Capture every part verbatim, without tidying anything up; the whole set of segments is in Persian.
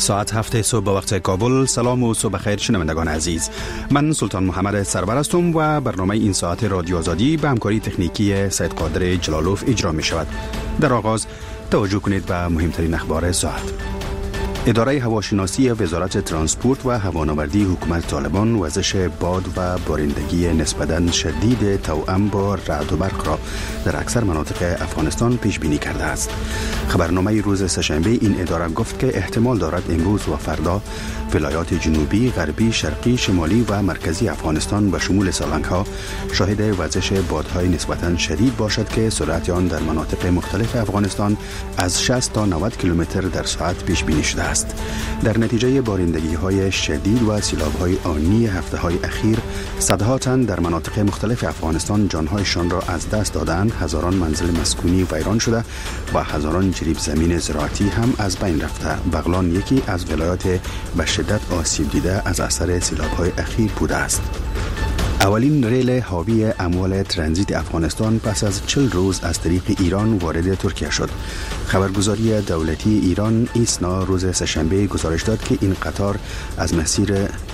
ساعت هفت صبح به وقت کابل. سلام و صبح خیر شنوندگان عزیز. من سلطان محمد سرور هستم و برنامه این ساعت رادیو آزادی به همکاری تکنیکی سید قادر جلالوف اجرا می شود. در آغاز توجه کنید به مهمترین اخبار ساعت. اداره هواشناسی وزارت ترانسپورت و هوانوردی حکومت طالبان وزش باد و بارندگی نسبتاً شدید توأم با رعد و برق را در اکثر مناطق افغانستان پیش بینی کرده است. خبرنامه روز سه‌شنبه این اداره گفت که احتمال دارد امروز و فردا ولایات جنوبی، غربی، شرقی، شمالی و مرکزی افغانستان به شمول سالنگ ها شاهد وزش بادهای نسبتاً شدید باشد که سرعت آن در مناطق مختلف افغانستان از شصت تا نود کیلومتر در ساعت پیش بینی شده است. در نتیجه بارندگی های شدید و سیلاب های آنی هفته های اخیر صدها تن در مناطق مختلف افغانستان جانهایشان را از دست دادند، هزاران منزل مسکونی ویران شده و هزاران جریب زمین زراعتی هم از بین رفته. بغلان یکی از ولایات به شدت آسیب دیده از اثر سیلاب های اخیر بوده است. اولین ریل حاوی اموال ترانزیت افغانستان پس از چل روز از طریق ایران وارد ترکیه شد. خبرگزاری دولتی ایران ایسنا روز سه‌شنبه گزارش داد که این قطار از مسیر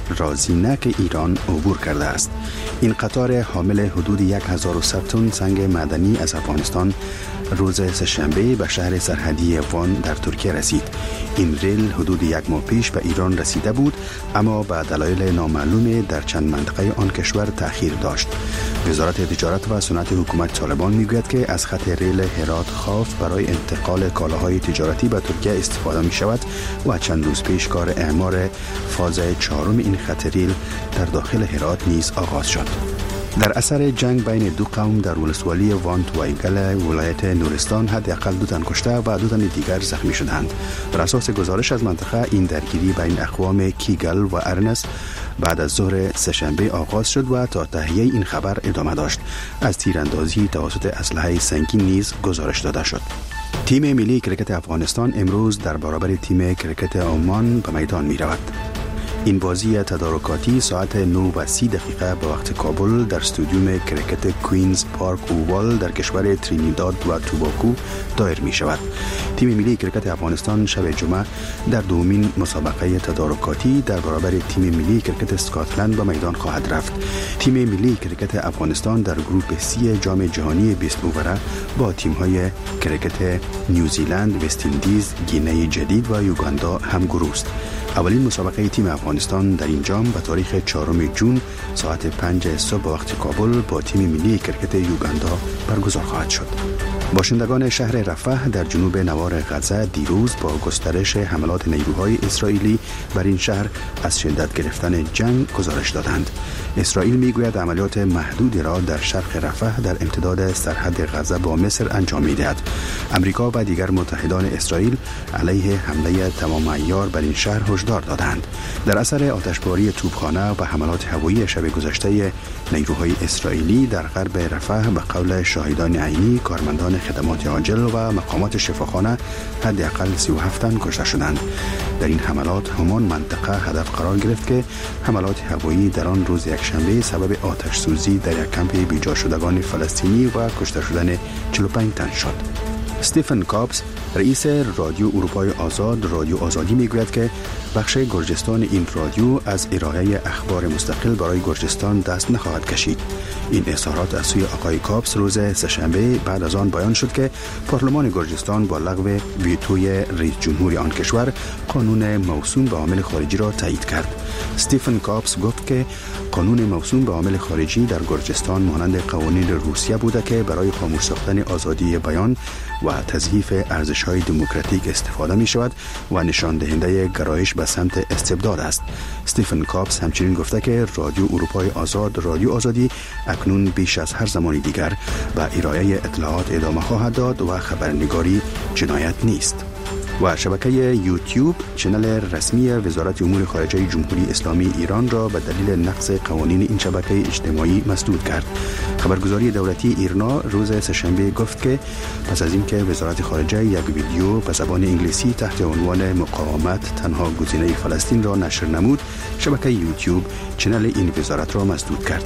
رازینک ایران عبور کرده است. این قطار حامل حدود هزار و صد تن سنگ معدنی از افغانستان روز سه‌شنبه به شهر سرحدی وان در ترکیه رسید. این ریل حدود یک ماه پیش به ایران رسیده بود، اما به دلایل نامعلوم در چند منطقه آن کشور تأخیر داشت. وزارت تجارت و صنعت حکومت طالبان میگوید که از خط ریل هرات خاف برای انتقال کالاهای تجارتی به ترکیه استفاده می شود و چند روز پیش کار اعمار فاز چهارم این خط ریل در داخل هرات نیز آغاز شد. در اثر جنگ بین دو قوم در ولسوالی وانت و ایگل ولایت نورستان حداقل دو تن کشته و دو تن دیگر زخمی شدند. بر اساس گزارش از منطقه این درگیری بین اقوام کیگل و ارنس بعد از ظهر سه‌شنبه آغاز شد و تا تهیه این خبر ادامه داشت. از تیراندازی توسط اسلحه سنگین نیز گزارش داده شد. تیم ملی کرکت افغانستان امروز در برابر تیم کرکت عمان به میدان می رود. این بازی تدارکاتی ساعت نه و سی دقیقه به وقت کابل در استادیوم کرکت کوینز پارک اووال در کشور ترینیداد و توباگو دایر می شود. تیم ملی کرکت افغانستان شب جمعه در دومین مسابقه تدارکاتی در برابر تیم ملی کرکت اسکاتلند به میدان خواهد رفت. تیم ملی کرکت افغانستان در گروپ سی جام جهانی بیست اووره با تیم‌های کرکت نیوزیلند، وست اندیز، گینه جدید و یوگاندا هم گروه است. اولین مسابقه تیم افغانستان در این جام به تاریخ چهارم ژوئن ساعت پنج صبح وقت کابل با تیم ملی کرکت یوگاندا برگزار خواهد شد. باشندگان شهر رفح در جنوب نوار غزه دیروز با گسترش حملات نیروهای اسرائیلی بر این شهر از شدت گرفتن جنگ گزارش دادند. اسرائیل میگوید عملیات محدودی را در شرق رفح در امتداد سرحد غزه با مصر انجام میدهد. امریکا و دیگر متحدان اسرائیل علیه حمله تمام عیار بر این شهر هشدار دادند. در اثر آتشباری توپخانه و حملات هوایی شب گذشته نیروهای اسرائیلی در غرب رفح به قول شاهدان عینی، کارمندان خدمات عاجل و مقامات شفاخانه حداقل سی و هفت تن کشته شدند. در این حملات همان منطقه هدف قرار گرفت که حملات هوایی در آن روز یکشنبه سبب آتش سوزی در یک کمپ بیجا شدگان فلسطینی و کشته شدن چهل و پنج تن شد. استیفن کاپس رئیس رادیو اروپای آزاد رادیو آزادی میگوید که بخش گرجستان این رادیو از ارائه اخبار مستقل برای گرجستان دست نخواهد کشید. این اظهارات از سوی آقای کاپس روز سه‌شنبه بعد از آن بیان شد که پارلمان گرجستان با لغو ویتوی رئیس جمهور آن کشور قانون موسوم به عامل خارجی را تایید کرد. استیفن کاپس گفت که قانون موسوم به عامل خارجی در گرجستان مانند قوانین روسیه بوده که برای خاموش ساختن آزادی بیان و تضعیف ارزش‌های دموکراتیک استفاده می شود و نشان دهنده گرایش به سمت استبداد است. استیفن کاپس همچنین گفته که رادیو اروپای آزاد رادیو آزادی اکنون بیش از هر زمان دیگر به ارائه اطلاعات ادامه خواهد داد و خبرنگاری جنایت نیست. و شبکه یوتیوب چنل رسمی وزارت امور خارجه جمهوری اسلامی ایران را به دلیل نقض قوانین این شبکه اجتماعی مسدود کرد. خبرگزاری دولتی ایرنا روز سه‌شنبه گفت که پس از اینکه وزارت خارجه یک ویدیو به زبان انگلیسی تحت عنوان مقاومت تنها گزینه فلسطین را نشر نمود، شبکه یوتیوب چنل این وزارت را مسدود کرد.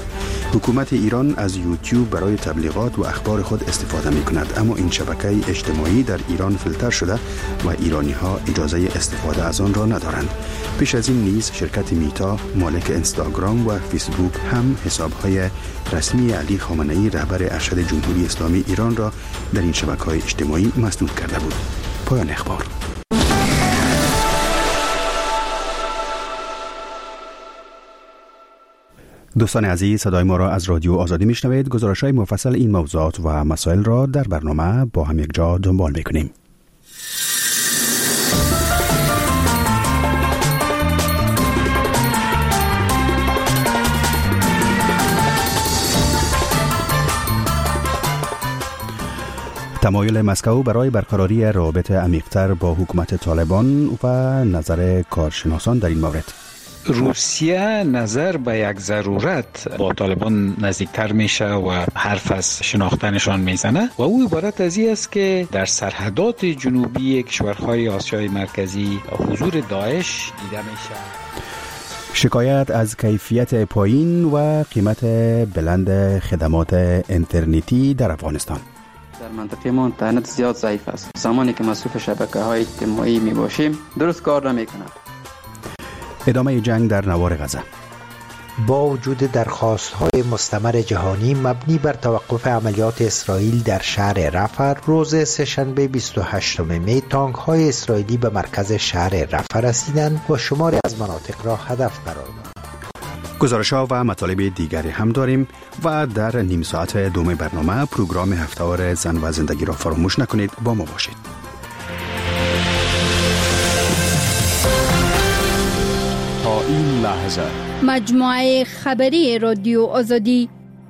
حکومت ایران از یوتیوب برای تبلیغات و اخبار خود استفاده می کند، اما این شبکه اجتماعی در ایران فیلتر شده و ایرانی ها اجازه استفاده از آن را ندارند. پیش از این نیز شرکت میتا مالک اینستاگرام و فیسبوک هم حساب های رسمی علی خامنه‌ای رهبر ارشد جمهوری اسلامی ایران را در این شبکه‌های اجتماعی مسدود کرده بود. پایان اخبار. دوستان عزیز، صدای ما را از رادیو آزادی میشنوید. گزارش‌های مفصل این موضوعات و مسائل را در برنامه با هم یک جا دنبال می‌کنیم. تمایل مسکو برای برقراری روابط عمیق‌تر با حکومت طالبان و نظر کارشناسان در این مورد. روسیه نظر به یک ضرورت با طالبان نزدیکتر میشه و حرف از شناختنشان میزنه و او عبارت از این است که در سرحدات جنوبی کشورهای آسیای مرکزی حضور داعش دیده میشه. شکایت از کیفیت پایین و قیمت بلند خدمات اینترنتی در افغانستان. در منطقه ما اینترنت زیاد ضعیف است. زمانی که مصروف شبکه‌های اجتماعی می باشیم درست کار نمی‌کند. ادامه جنگ در نوار غزه. با وجود درخواست‌های مستمر جهانی مبنی بر توقف عملیات اسرائیل در شهر رفح، روز سه‌شنبه بیست و هشتم می تانک‌های اسرائیلی به مرکز شهر رفح رسیدند و شماری از مناطق را هدف قرار دادند. گزارش‌ها و مطالب دیگری هم داریم و در نیم ساعت دوم برنامه پروگرام هفته‌وار زن و زندگی را فراموش نکنید. با ما باشید. تا این لحظه مجموعه خبری رادیو آزادی.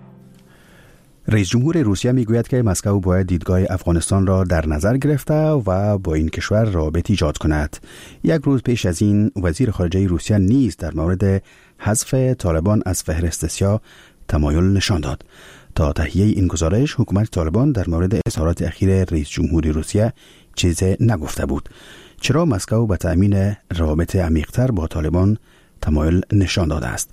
رئیس جمهور روسیه میگوید که مسکو باید دیدگاه افغانستان را در نظر گرفته و با این کشور رابطه ایجاد کند. یک روز پیش از این وزیر خارجه روسیه نیز در مورد حذف طالبان از فهرست سیاه تمایل نشان داد. تا تهیه این گزارش حکومت طالبان در مورد اظهارات اخیر رئیس جمهور روسیه چیزی نگفته بود. چرا مسکو به تأمین رابطه عمیق‌تر با طالبان تمایل نشان داده است؟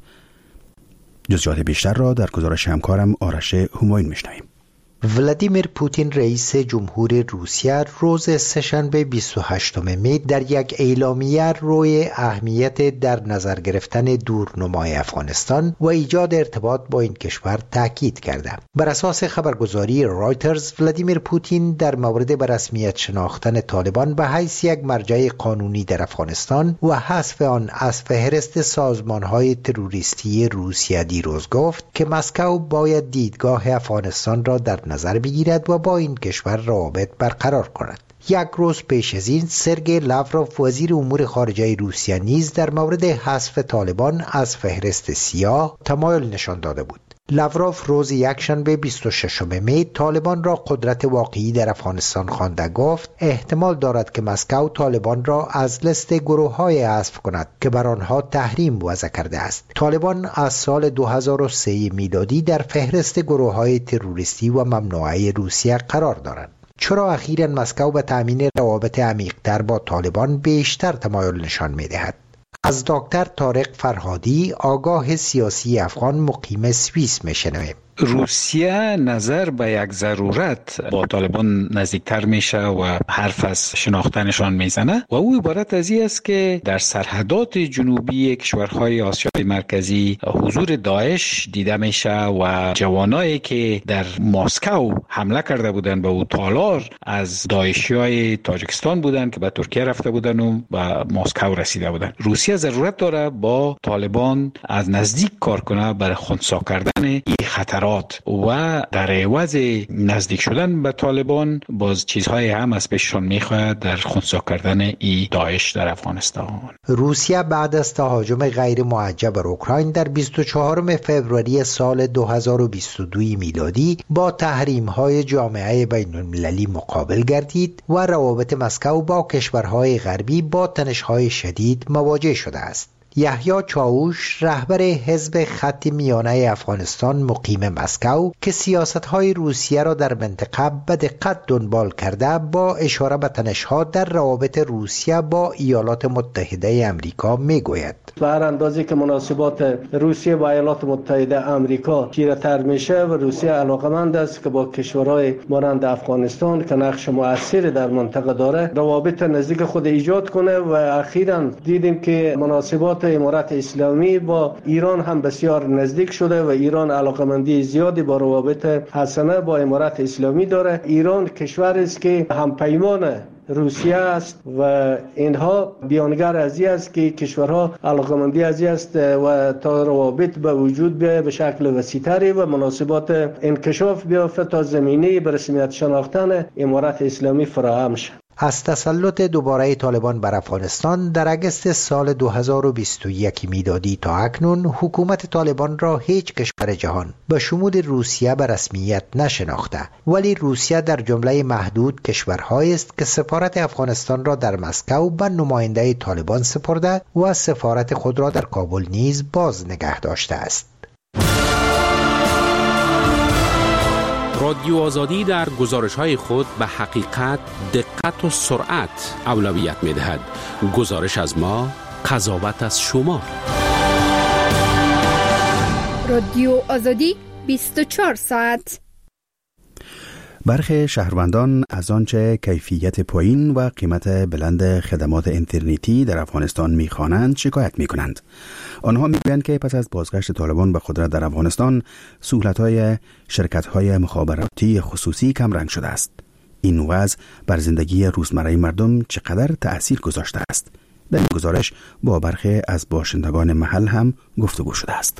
جزئیات بیشتر را در گزارش همکارم آرش همایون میشنویم. ولادیمیر پوتین رئیس جمهور روسیه روز سه‌شنبه بیست و هشتم می در یک اعلامیه روی اهمیت در نظر گرفتن دورنمای افغانستان و ایجاد ارتباط با این کشور تاکید کرده. بر اساس خبرگزاری رایترز، ولادیمیر پوتین در مورد به رسمیت شناختن طالبان به حیث یک مرجع قانونی در افغانستان و حذف آن از فهرست سازمان‌های تروریستی روسیه دیروز گفت که مسکو باید دیدگاه افغانستان را در نظر بگیرد و با این کشور روابط برقرار کند. یک روز پیش از این سرگئی لاوروف وزیر امور خارجه روسیه نیز در مورد حذف طالبان از فهرست سیاه تمایل نشان داده بود. لاوروف روز یکشنبه بیست و ششم می طالبان را قدرت واقعی در افغانستان خوانده گفت احتمال دارد که مسکو طالبان را از لیست گروه‌های حذف کند که بر آنها تحریم وضع کرده است. طالبان از سال دو هزار و سه میلادی در فهرست گروه‌های تروریستی و ممنوعه روسیه قرار دارند. چرا اخیراً مسکو به تأمین روابط عمیق‌تر با طالبان بیشتر تمایل نشان می‌دهد؟ از دکتر طارق فرهادی، آگاه سیاسی افغان مقیم سوئیس میشنویم. روسیه نظر به یک ضرورت با طالبان نزدیکتر میشه و حرف از شناختنشان میزنه و او عبارت از این است که در سرحدات جنوبی کشورهای آسیای مرکزی حضور داعش دیده میشه و جوانایی که در مسکو حمله کرده بودن به او تالار از داعشیای تاجیکستان بودن که به ترکیه رفته بودن و به مسکو رسیده بودن. روسیه ضرورت داره با طالبان از نزدیک کار کنه برای خنثی کردن این خطرات و در عوض نزدیک شدن به طالبان باز چیزهای هم از پیششان میخواهد در خنثی کردن ای داعش در افغانستان. روسیه بعد از تهاجم غیر معجب بر اوکراین در بیست و چهارم فوریه سال دو هزار و بیست و دو میلادی با تحریم‌های جامعه بین‌المللی مقابل گردید و روابط مسکو با کشورهای غربی با تنش‌های شدید مواجه شده است. یحیی چاوش رهبر حزب خط میانه افغانستان مقیم مسکو که سیاست‌های روسیه را در منطقه به دقت دنبال کرده با اشاره به تنش‌ها در روابط روسیه با ایالات متحده آمریکا میگوید به هر اندازه که مناسبات روسیه با ایالات متحده آمریکا تیره‌تر میشه و روسیه علاقمند است که با کشورهای مانند افغانستان که نقش مؤثری در منطقه داره روابط نزدیک خود ایجاد کنه و اخیراً دیدیم که مناسبات امارت اسلامی با ایران هم بسیار نزدیک شده و ایران علاقمندی زیادی با روابط حسنه با امارت اسلامی داره. ایران کشوری است که همپیمان روسیه است و اینها بیانگر از این است که کشورها علاقمندی از این است و تا روابط به وجود بیاید به شکل وسیع‌تری و مناسبات انکشاف بیافته تا زمینه به رسمیت شناختن امارت اسلامی فراهم شد. از تسلط دوباره طالبان بر افغانستان در اگست سال دو هزار و بیست و یک میلادی تا اکنون حکومت طالبان را هیچ کشور جهان به شمول روسیه به رسمیت نشناخته، ولی روسیه در جمله محدود کشورهایی است که سفارت افغانستان را در مسکو به نماینده طالبان سپرده و سفارت خود را در کابل نیز باز نگه داشته است. رادیو آزادی در گزارش‌های خود به حقیقت، دقت و سرعت اولویت می‌دهد. گزارش از ما، قضاوت از شما. رادیو آزادی بیست و چهار ساعت. برخی شهروندان از آنچه کیفیت پایین و قیمت بلند خدمات اینترنتی در افغانستان می‌خوانند شکایت می‌کنند. آنها می‌گویند که پس از بازگشت طالبان به قدرت در افغانستان سهولت‌های شرکت‌های مخابراتی خصوصی کمرنگ شده است. این وضع بر زندگی روزمره مردم چقدر تأثیر گذاشته است؟ در این گزارش با برخی از باشندگان محل هم گفتگو شده است.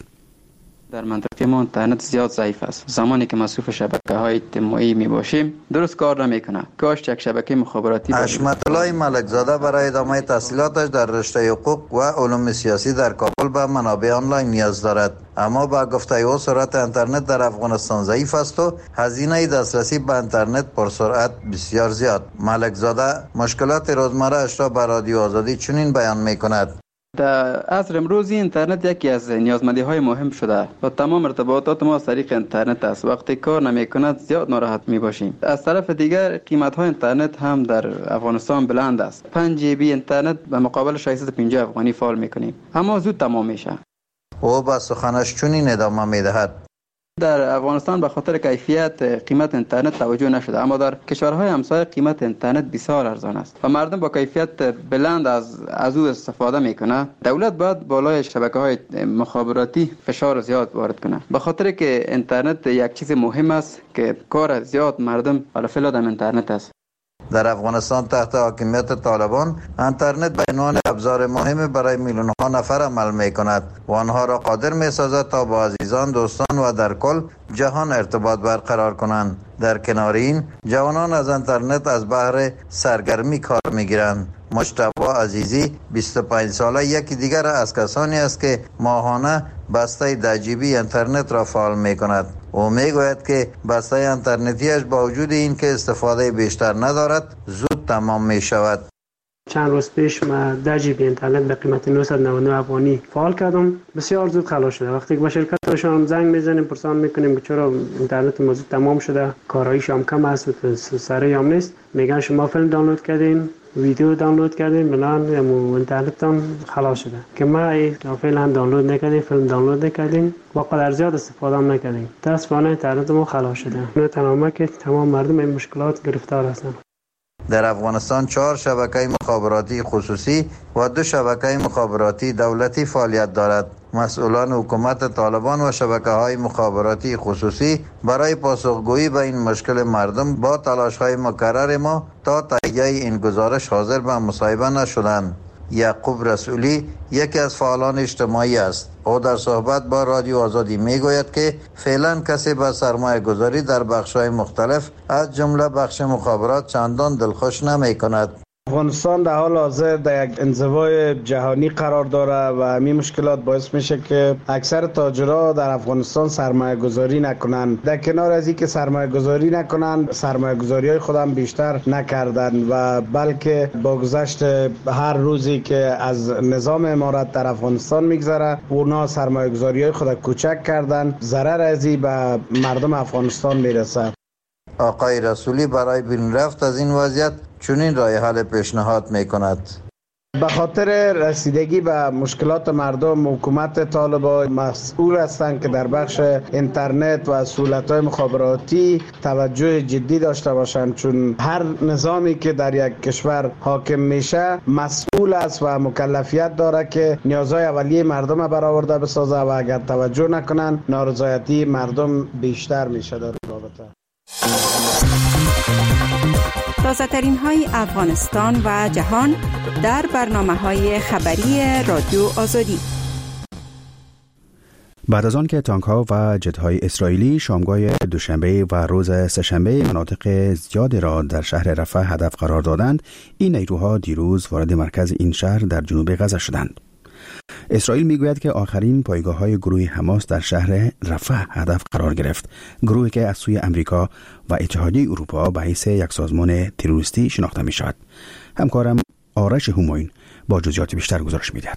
در منطقه ما اینترنت زیاد ضعیف است. زمانی که مصروف شبکه‌های اجتماعی میباشیم درست کار نمیکنه. کاش یک شبکه مخابراتی حشمت الله ملکزاده برای ادامه تحصیلاتش در رشته حقوق و علوم سیاسی در کابل به منابع آنلاین نیاز دارد، اما با گفته او سرعت اینترنت در افغانستان ضعیف است و هزینه دسترسی به اینترنت پرسرعت بسیار زیاد. ملکزاده مشکلات روزمره اش را به رادیو آزادی چنین بیان میکند: در عصر امروزی اینترنت یکی از نیازمندی های مهم شده و تمام ارتباطات ما از طریق اینترنت است. وقتی کار نمی کند زیاد ناراحت می باشیم. از طرف دیگر قیمت های اینترنت هم در افغانستان بلند است. پنج جی بی اینترنت به مقابل ششصد و پنجاه افغانی فعال می کنیم، اما زود تمام میشه. او با سخنش چنین ادامه می دهد: در افغانستان به خاطر کیفیت قیمت اینترنت توجه نشده، اما در کشورهای همسایه قیمت اینترنت بسیار ارزان است و مردم با کیفیت بلند از از او استفاده میکنه. دولت باید بالای شبکه‌های مخابراتی فشار زیاد وارد کنه، به خاطر که اینترنت یک چیز مهم است که کار زیاد مردم علی فعل در اینترنت است. در افغانستان تحت حاکمیت طالبان اینترنت به عنوان ابزار مهم برای میلیون ها نفر عمل می کند و آنها را قادر می سازد تا با عزیزان، دوستان و در کل جهان ارتباط برقرار کنند. در کنار این جوانان از اینترنت از بهر سرگرمی کار می گیرند. مجتبی عزیزی بیست و پنج ساله یکی دیگر از کسانی است که ماهانه بسته ده جی بی اینترنت را فعال می کند. او می گوید که بسته اینترنتیش با وجود این که استفاده بیشتر ندارد زود تمام می شود. چند روز پیش ما ده جی بی اینترنت به قیمت نهصد و نود و نه افغانی فعال کردم. بسیار زود خلاص شده. وقتی که به شرکتشان زنگ میزنیم پرسان میکنیم که چرا اینترنت ما زود تمام شده، کارایش هم کم است و سریع هم نیست، میگن شما فیلم دانلود کردین، ویدیو دانلود کردین، بلان اینترنتتان خلاص شده. که ما فعلا دانلود نکردیم، فیلم دانلود نکردیم و قدر زیاد استفاده هم نکردیم. متاسفانه اینترنت ما خلاص شده. نه تنها که تمام مردم این مشکلات گرفتار هستند. در افغانستان چهار شبکه مخابراتی خصوصی و دو شبکه مخابراتی دولتی فعالیت دارد. مسئولان حکومت طالبان و شبکه‌های مخابراتی خصوصی برای پاسخگویی به این مشکل مردم با تلاش‌های مکرر ما تا تهیه این گزارش حاضر به مصاحبه نشدند. یعقوب رسولی یکی از فعالان اجتماعی است. او در صحبت با رادیو آزادی میگوید که فعلا کسی به سرمایه گذاری در بخش‌های مختلف از جمله بخش مخابرات چندان دلخوش نمی کند. افغانستان در حال حاضر در یک انزوای جهانی قرار داره و همین مشکلات باعث میشه که اکثر تاجرها در افغانستان سرمایه گذاری نکنن. در کنار از این که سرمایه گذاری نکنن، سرمایه گذاری های خودم بیشتر نکردن و بلکه با گذشت هر روزی که از نظام امارت در افغانستان میگذره اونا سرمایه گذاری های خود کوچک کردن. ضرر از این به مردم افغانستان میرسه. آقای رسولی برای بیرون رفت از این وضعیت چنین راه حل پیشنهاد میکند. به خاطر رسیدگی به مشکلات مردم، حکومت طالبان مسئول هستند که در بخش اینترنت و سهولت‌های مخابراتی توجه جدی داشته باشند، چون هر نظامی که در یک کشور حاکم میشه مسئول است و مکلفیت داره که نیازهای اولیه مردم برآورده بسازه و اگر توجه نکنن نارضایتی مردم بیشتر میشه در رابطه. تازه ترین های افغانستان و جهان در برنامه های خبری رادیو آزادی. بعد از آن که تانک ها و جت های اسرائیلی شامگاه دوشنبه و روز سه‌شنبه مناطق زیادی را در شهر رفح هدف قرار دادند، این نیروها دیروز وارد مرکز این شهر در جنوب غزه شدند. اسرائیل میگوید که آخرین پایگاه های گروه حماس در شهر رفح هدف قرار گرفت، گروهی که از سوی امریکا و اتحادیه اروپا به حیث یک سازمان تروریستی شناخته می شود. همکارم آرش همایون با جزئیات بیشتر گزارش می‌دهد.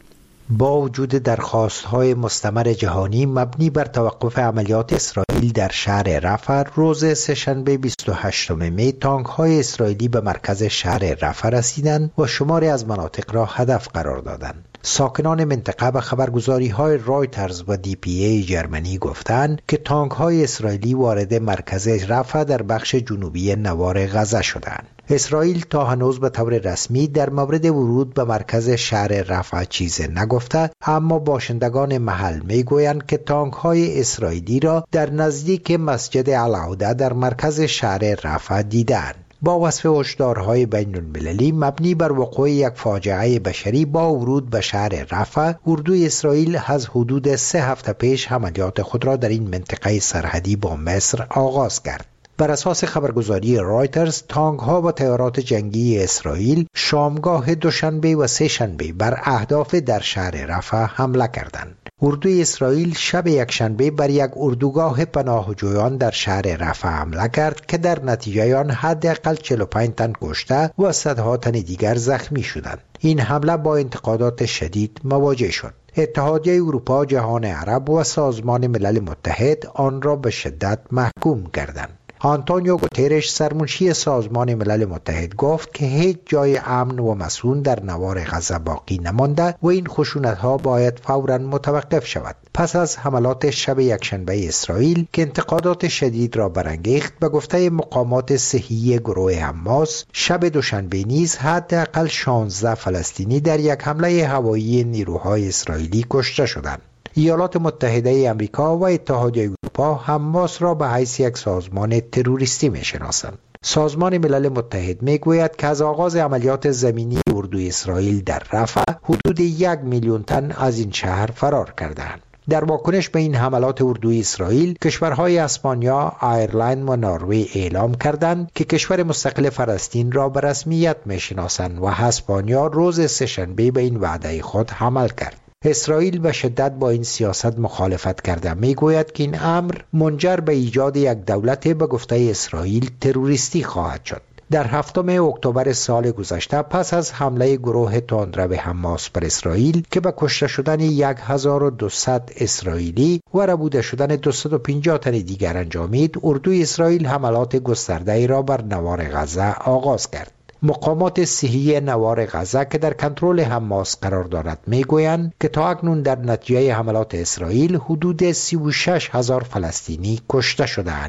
با وجود درخواست‌های مستمر جهانی مبنی بر توقف عملیات اسرائیل در شهر رفح، روز سه‌شنبه بیست و هشتم می تانک‌های اسرائیلی به مرکز شهر رفح رسیدند و شماری از مناطق را هدف قرار دادند. ساکنان منطقه به خبرگزاری‌های رایترز و دی پی ای جرمنی گفتند که تانک‌های اسرائیلی وارد مرکز رفح در بخش جنوبی نوار غزه شدند. اسرائیل تا هنوز به طور رسمی در مورد ورود به مرکز شهر رفح چیزی نگفته، اما باشندگان محل میگویند که تانک‌های اسرائیلی را در نزدیک مسجد العوده در مرکز شهر رفح دیدند. با وصف هشدارهای بین المللی مبنی بر وقوع یک فاجعه بشری با ورود به شهر رفح، اردوی اسرائیل از حدود سه هفته پیش عملیات خود را در این منطقه سرحدی با مصر آغاز کرد. بر اساس خبرگزاری رایترز، تانک ها و طیارات جنگی اسرائیل شامگاه دوشنبه و سه شنبه بر اهداف در شهر رفح حمله کردند. اردوی اسرائیل شب یکشنبه بر یک اردوگاه پناهجویان در شهر رفح حمله کرد که در نتیجه آن حداقل چهل و پنج تن کشته و صدها تن دیگر زخمی شدند. این حمله با انتقادات شدید مواجه شد. اتحادیه اروپا، جهان عرب و سازمان ملل متحد آن را به شدت محکوم کردند. آنتونیو گوترش، سرمنشی سازمان ملل متحد، گفت که هیچ جای امن و مسکون در نوار غزه باقی نمانده و این خشونت‌ها باید فوراً متوقف شود. پس از حملات شب یکشنبه اسرائیل که انتقادات شدید را برانگیخت، به گفته مقامات صحی گروه حماس، شب دوشنبه نیز حداقل شانزده فلسطینی در یک حمله هوایی نیروهای اسرائیلی کشته شدند. ایالات متحده امریکا و اتحادیه اروپا حماس را به حیث یک سازمان تروریستی می‌شناسند. سازمان ملل متحد میگوید که از آغاز عملیات زمینی اردوی اسرائیل در رفح حدود یک میلیون تن از این شهر فرار کردند. در واکنش به این حملات اردوی اسرائیل، کشورهای اسپانیا، آیرلند و نروژ اعلام کردند که کشور مستقل فلسطین را به رسمیت می‌شناسند و اسپانیا روز سه‌شنبه به این وعده خود عمل کرد. اسرائیل به شدت با این سیاست مخالفت کرده، میگوید که این امر منجر به ایجاد یک دولت به گفته اسرائیل تروریستی خواهد شد. در هفتم اکتبر سال گذشته، پس از حمله گروه تندرو حماس بر اسرائیل که به کشته شدن هزار و دویست اسرائیلی و ربوده شدن دویست و پنجاه تن دیگر انجامید، اردوی اسرائیل حملات گسترده‌ای را بر نوار غزه آغاز کرد. مقامات صحی نوار غزه که در کنترل حماس قرار دارد میگویند که تا اکنون در نتیجه حملات اسرائیل حدود سی و شش هزار فلسطینی کشته شدند.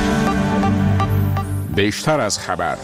بیشتر از خبر.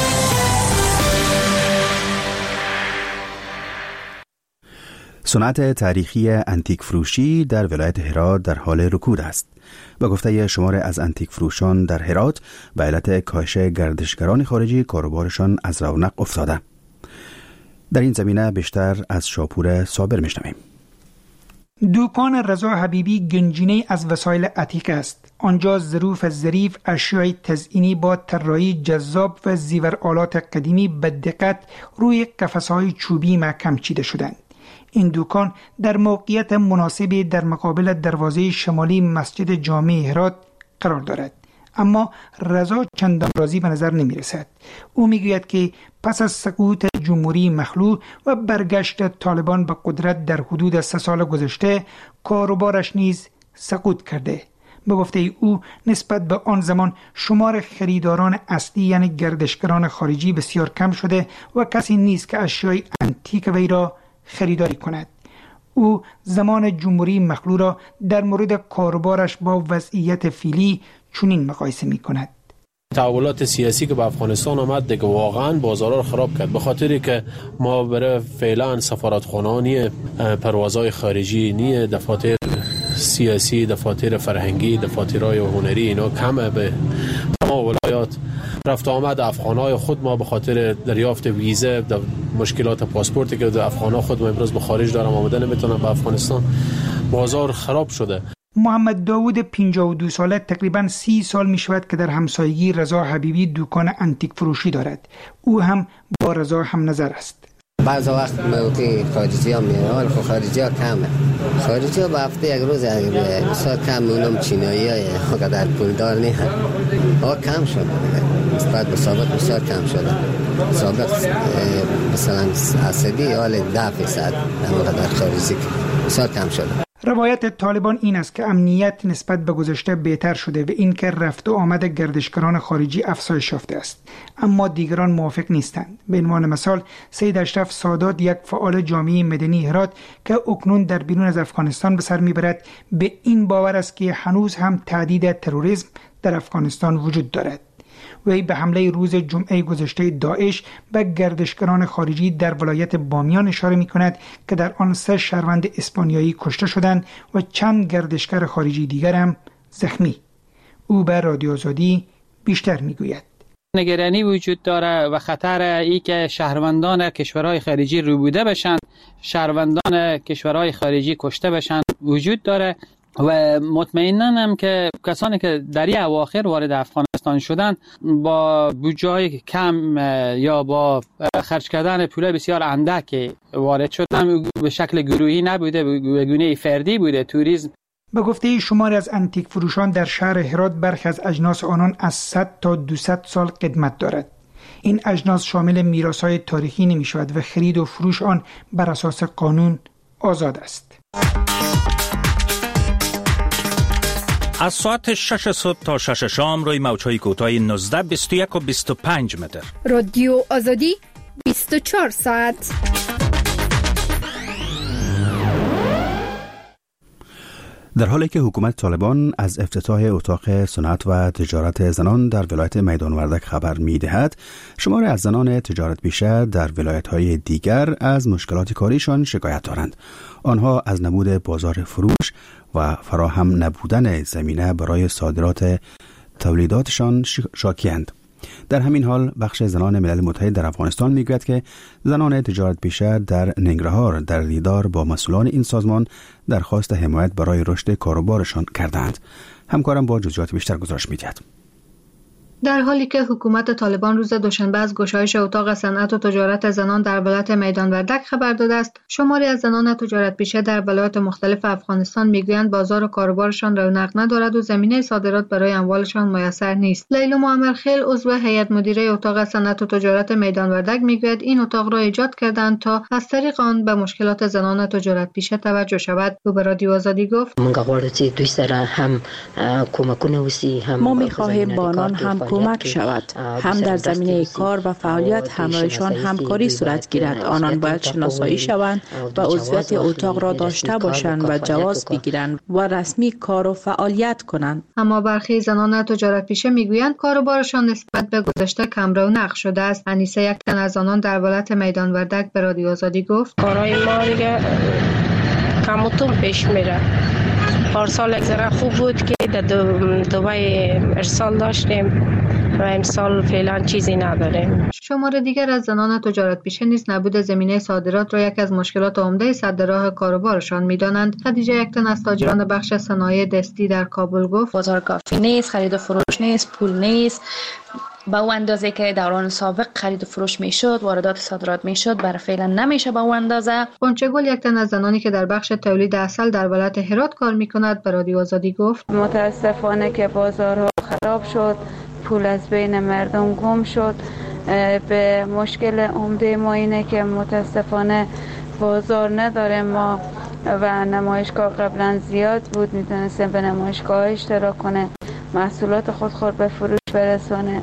صنعت تاریخی انتیک فروشی در ولایت هرات در حال رکود است. به گفته شمار از انتیک فروشان در هرات، به علت کاهش گردشگران خارجی کاروبارشان از رونق افتاده. در این زمینه بیشتر از شاپور صابر میشنویم. دکان رضا حبیبی گنجینه از وسایل عتیق است. آنجا ظروف ظریف، اشیای تزئینی با طراحی جذاب و زیورآلات قدیمی به دقت روی قفس‌های چوبی محکم چیده شدند. این دکان در موقعیت مناسبی در مقابل دروازه شمالی مسجد جامع هرات قرار دارد. اما رضا چندان راضی به نظر نمی رسد. او می گوید که پس از سقوط جمهوری مخلوع و برگشت طالبان به قدرت در حدود سه سال گذشته، کاروبارش نیز سقوط کرده. به گفته او نسبت به آن زمان شمار خریداران اصلی یعنی گردشگران خارجی بسیار کم شده و کسی نیست که اشیای انتیک وی را خریداری کند. او زمان جمهوری مخلوع را در مورد کاروبارش با وضعیت فعلی چنین مقایسه می کند. تحولات سیاسی که به افغانستان آمد دیگه واقعا بازارها رو خراب کرد، به خاطری که ما برای فعلا سفارتخانه نیه، پروازهای خارجی نیه، دفاتر سیاسی، دفاتر فرهنگی، دفاترهای هنری اینا کمه. به تمام ولایات رفت آمد افغانای خود ما به خاطر دریافت ویزه، مشکلات پاسپورتی که افغانا خود ما امروز به خارج دارم آمده نمیتونن به افغانستان، بازار خراب شده. محمد داوود پنجاه و دو ساله تقریباً سی سال می شود که در همسایگی رضا حبیبی دکان انتیک فروشی دارد. او هم با رضا هم نظر است. بعض وقت موقع خارجی ها میره، ولی خب خارجی ها کمه. خارجی ها به هفته یک روز بسیار کم، اونم چینایی های قدر پولدار نیست. ها کم شده نسبت به سابق، بسیار کم شده. سابق مثلا اصدی حال ده فیصد قدر خارجی بسیار کم شده. روایت طالبان این است که امنیت نسبت به گذشته بهتر شده و این که رفت و آمد گردشگران خارجی افزایش یافته است، اما دیگران موافق نیستند. به عنوان مثال سید اشرف سادات، یک فعال جامعه مدنی هرات که اکنون در بیرون از افغانستان به سر میبرد، به این باور است که هنوز هم تهدید تروریسم در افغانستان وجود دارد. وی به حمله روز جمعه گذشته داعش به گردشگران خارجی در ولایت بامیان اشاره می کند که در آن سه شهروند اسپانیایی کشته شدند و چند گردشگر خارجی دیگر هم زخمی. او به رادیو آزادی بیشتر می گوید. نگرانی وجود داره و خطر ای که شهروندان کشورهای خارجی روبوده بشن، شهروندان کشورهای خارجی کشته بشن وجود داره و مطمئنم هم که کسانی که در این اواخر وارد افغانستان شدن با بودجه کم یا با خرج کردن پول بسیار اندک وارد شدن، به شکل گروهی نبوده، به گونه فردی بوده. توریسم به گفته شماری از انتیک فروشان در شهر هرات، برخی از اجناس آنان از صد تا دویست سال قدمت دارد. این اجناس شامل میراث‌های تاریخی نمی شود و خرید و فروش آن بر اساس قانون آزاد است. از ساعت شش صبح تا شش شام روی موج‌های کوتاه نوزده، بیست و یک و بیست و پنج متر. رادیو آزادی بیست و چهار ساعت. در حالی که حکومت طالبان از افتتاح اتاق صنعت و تجارت زنان در ولایت میدان وردک خبر می دهد، شماری از زنان تجارت پیشه در ولایت‌های دیگر از مشکلات کاریشان شکایت دارند. آنها از نبود بازار فروش و فراهم نبودن زمینه برای صادرات تولیداتشان شاکی‌اند. در همین حال بخش زنان ملل متحد در افغانستان میگوید که زنان تجارت پیشه در ننگرهار در دیدار با مسئولان این سازمان درخواست حمایت برای رشد کاروبارشان کردند. همکارم با جزئیات بیشتر گزارش می‌دهد. در حالی که حکومت طالبان روز دوشنبه از گشایش اتاق صنعت و تجارت زنان در ولایت میدان وردک خبر داده است، شماری از زنان تجارت پیشه در ولایات مختلف افغانستان میگویند بازار و کاروبارشان رونق ندارد و زمینه صادرات برای اموالشان میسر نیست. لیلا معمرخیل، عضو هیئت مدیره اتاق صنعت و تجارت میدان وردک میگوید این اتاق را ایجاد کردند تا از طریق آن به مشکلات زنان تجارت پیشه توجه شود. او به رادیو آزادی گفت: ما می‌خواهیم با آنان هم کمک شود، هم در زمینه کار و فعالیت همراهشان همکاری صورت گیرد. آنان باید شناسایی شوند و عضویت اتاق را داشته باشند و جواز بگیرند و رسمی کار و فعالیت کنند. اما برخی زنان تجارت پیشه میگویند کاروبارشان نسبت به گذشته کم رونق شده است. انیسه، یک تن از آنان در ولایت میدان وردک، به رادیو آزادی گفت: کارهای ما دیگه کم و کم پیش میره. پارسال یک ذره خوب بود که در دبی ارسال داشتیم و این سال فعلا چیزی نداریم. شمار دیگر از زنان تجارت پیشه نیز نبود زمینه صادرات را یک از مشکلات عمده سد راه کاروبارشان می‌دانند. خدیجه یکتن از تاجران بخش صنایع دستی در کابل گفت: بازار کافی نیست، خرید و فروش نیست، پول نیست. با اون اندازه که دوران سابق خرید و فروش میشد، واردات صادرات میشد، برای فعلا نمیشه با اون اندازه. قنچه گل یکتن از زنانی که در بخش تولید عسل در ولایت هرات کار میکند به رادیو آزادی گفت: متاسفانه که بازارها خراب شد، پول از بین مردم گم شد. به مشکل عمده ما اینه که متاسفانه بازار نداره ما و نمایشگاه قبلا زیاد بود، میتونستیم به نمایشگاه اشتراک کنه، محصولات خود خود به فروش برسونه،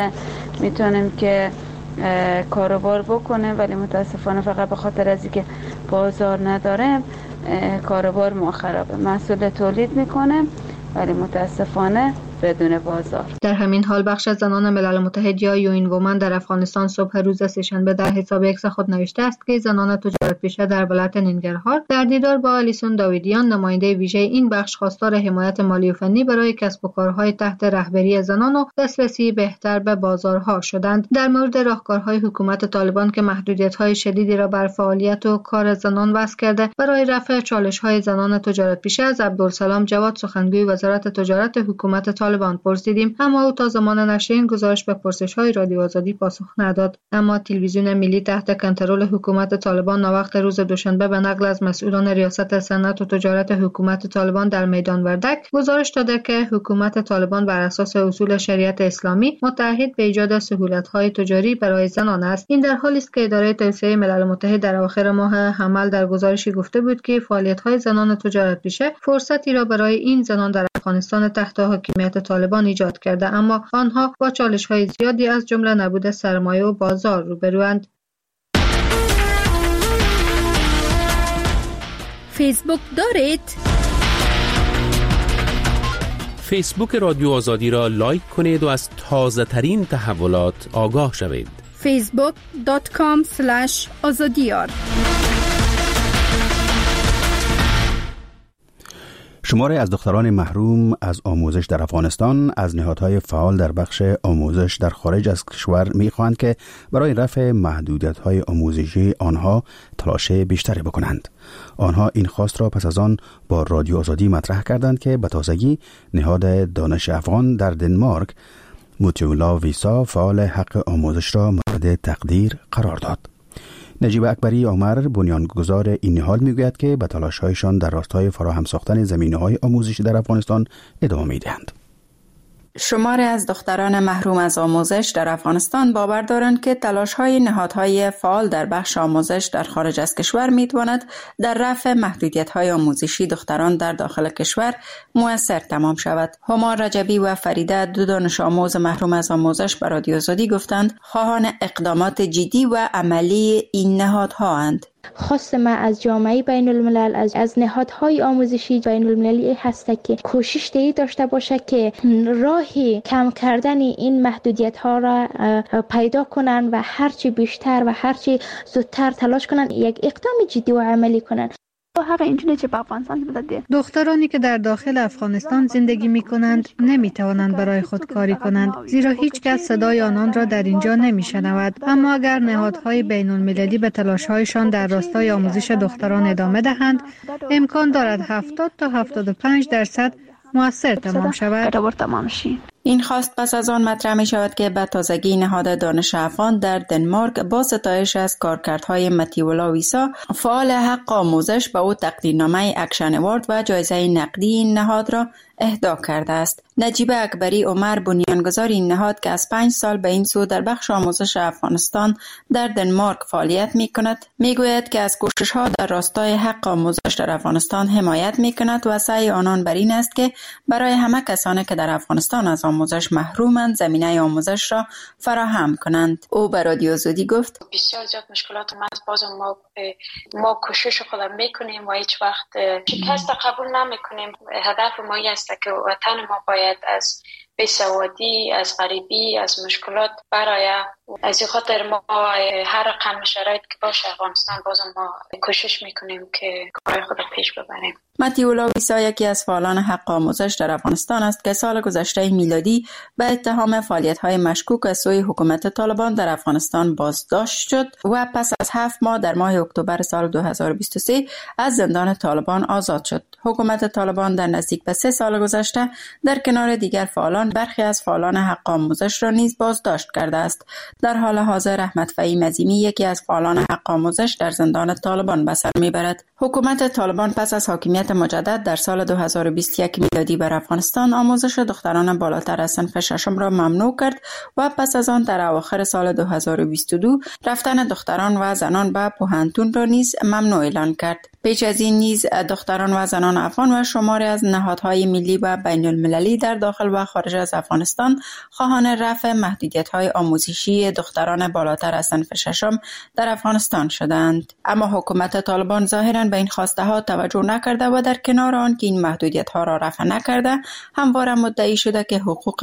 میتونیم که کاروبار بکنه، ولی متاسفانه فقط به خاطر از اینکه بازار نداریم کاروبار ما خرابه. محصول تولید میکنه ولی متاسفانه بدون بازار. در همین حال بخش از زنان ملل متحد یا یوین وومن در افغانستان صبح روز سه‌شنبه در حساب ایکس خود نوشته است که زنان تجارت پیشه در ولایت ننگرهار در دیدار با آلیسون داویدیان نماینده ویژه این بخش خواستار حمایت مالی و فنی برای کسب و کارهای تحت رهبری زنان و دسترسی بهتر به بازارها شدند. در مورد راهکارهای حکومت طالبان که محدودیت‌های شدیدی را بر فعالیت و کار زنان وضع کرده برای رفع چالش‌های زنان تجارت پیشه از عبدالسلام جواد سخنگوی وزارت تجارت حکومت طالبان پرسیدیم، اما او تا زمان نشر این گزارش به پرسش‌های رادیو آزادی پاسخ نداد. اما تلویزیون ملی تحت کنترل حکومت طالبان ناوقت روز دوشنبه به نقل از مسئولان ریاست صنعت و تجارت حکومت طالبان در میدان وردک گزارش داده که حکومت طالبان بر اساس اصول شریعت اسلامی متعهد به ایجاد سهولت‌های تجاری برای زنان است. این در حالی است که اداره توسعه ملل متحد در آخر ماه حمل در گزارشی گفته بود که فعالیت‌های زنان تجارت پیشه فرصتی را برای این زنان در افغانستان تحت حاکمیت طالبان ایجاد کرده، اما آنها با چالش‌های زیادی از جمله نبود سرمایه و بازار روبروند. فیسبوک دارید؟ فیسبوک رادیو آزادی را لایک کنید و از تازه ترین تحولات آگاه شوید. فیسبوک دات کام اسلش آزادیار. شماری از دختران محروم از آموزش در افغانستان از نهادهای فعال در بخش آموزش در خارج از کشور می‌خواهند که برای رفع محدودیت‌های آموزشی آنها تلاش بیشتری بکنند. آنها این خواست را پس از آن با رادیو آزادی مطرح کردند که به تازگی نهاد دانش افغان در دنمارک موتیولا ویسا فعال حق آموزش را مورد تقدیر قرار داد. نجیب اکبری عمر بنیانگذار این نهاد میگوید که به تلاش‌هایشان در راستای فراهم ساختن زمینه‌های آموزشی در افغانستان ادامه می‌دهند. شماری از دختران محروم از آموزش در افغانستان باور دارند که تلاش‌های نهادهای فعال در بخش آموزش در خارج از کشور می‌تواند در رفع محدودیت‌های آموزشی دختران در داخل کشور مؤثر تمام شود. هما رجبی و فریده دو دانش آموز محروم از آموزش به رادیو آزادی گفتند خواهان اقدامات جدی و عملی این نهادها اند. خواست ما از جامعه بین الملل از, از نهادهای آموزشی بین المللی هست که کوشش دیگه داشته باشه که راهی کم کردن این محدودیت ها را پیدا کنن و هرچی بیشتر و هرچی زودتر تلاش کنن یک اقدام جدی و عملی کنن. حق اینجوری که با افغانستان بده. دخترانی که در داخل افغانستان زندگی می کنند نمی توانند برای خود کاری کنند، زیرا هیچ کس صدای آنان را در اینجا نمی شنود. اما اگر نهادهای بین المللی به تلاش‌هایشان در راستای آموزش دختران ادامه دهند، امکان دارد هفتاد تا هفتاد و پنج درصد مؤثر تمام شود. این خواست پس از آن مطرح می شود که به تازگی نهاد دانش افغان در دنمارک با ستایش از کارکردهای متیولا ویسا فعال حق آموزش به او تقدیرنامه اکشن اوارد و جایزه نقدی این نهاد را اهدا کرده است. نجیب اکبری عمر بنیانگذار این نهاد که از پنج سال به این سو در بخش آموزش افغانستان در دنمارک فعالیت می کند می گوید که از کوشش ها در راستای حق آموزش در افغانستان حمایت می کند و سعی آنان بر این است که برای همه کسانی که در افغانستان از آموزش محرومند زمینه آموزش را فراهم کنند. او به رادیو آزادی گفت بسیار زیاد مشکلات ما از باز ما ما کوشش خودم میکنیم و هیچ وقت شکست قبول نمیکنیم. هدف ما است که وطن ما باید از بیسوادی، از غریبی، از مشکلات برای از این خاطر ما هر رقم شرایط که باشه افغانستان بازم ما کوشش میکنیم که کار خود پیش ببریم. متیولا ویسا یکی از فعالان حق آموزش در افغانستان است که سال گذشته میلادی به اتهام فعالیت‌های مشکوک از سوی حکومت طالبان در افغانستان بازداشت شد و پس از هفت ماه در ماه اکتبر سال دو هزار و بیست و سه از زندان طالبان آزاد شد. حکومت طالبان در نزدیک به سه سال گذشته در کنار دیگر فعالان برخی از فعالان حق آموزش را نیز بازداشت کرده است. در حال حاضر احمد فهیم عظیمی یکی از فعالان حق آموزش در زندان طالبان به سر میبرد. حکومت طالبان پس از حاکمیت مجدد در سال دو هزار و بیست و یک میلادی بر افغانستان آموزش دختران بالاتر از صنف ششم را ممنوع کرد و پس از آن در اواخر سال دو هزار و بیست و دو رفتن دختران و زنان به پوهنتون را نیز ممنوع اعلان کرد. پیش از این نیز دختران و زنان افغان و شماری از نهادهای ملی و بین المللی در داخل و خارج از افغانستان خواهان رفع محدودیت‌های آموزشی دختران بالاتر از صنف ششم در افغانستان شدند. اما حکومت طالبان ظاهراً به این خواسته ها توجه نکرده و در کنار آن که این محدودیت‌ها را رفع نکرده، همواره مدعی شده که حقوق